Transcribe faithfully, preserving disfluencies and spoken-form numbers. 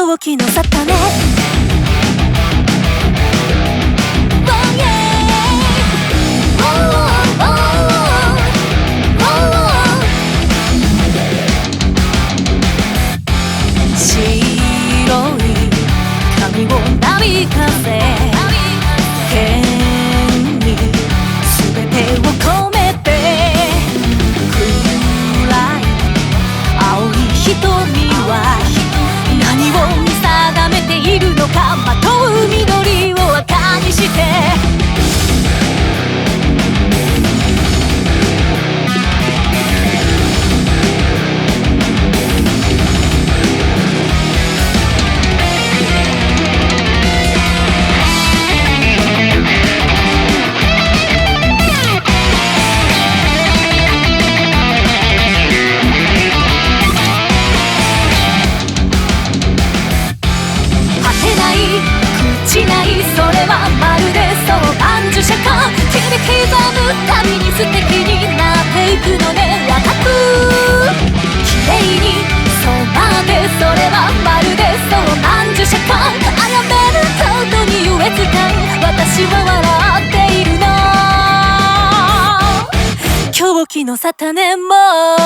狂気の沙汰ね。髪をなびかせ天に全てを込めて暗い青い瞳は何を見定めているのか。まとう緑を赤にしてしない。それはまるでそう暗示者か。切り刻むたびに素敵になっていくのね。赤く綺麗に染まって、それはまるでそう暗示者か。あやめることに優越感、私は笑っているの。狂気の沙汰ね。もう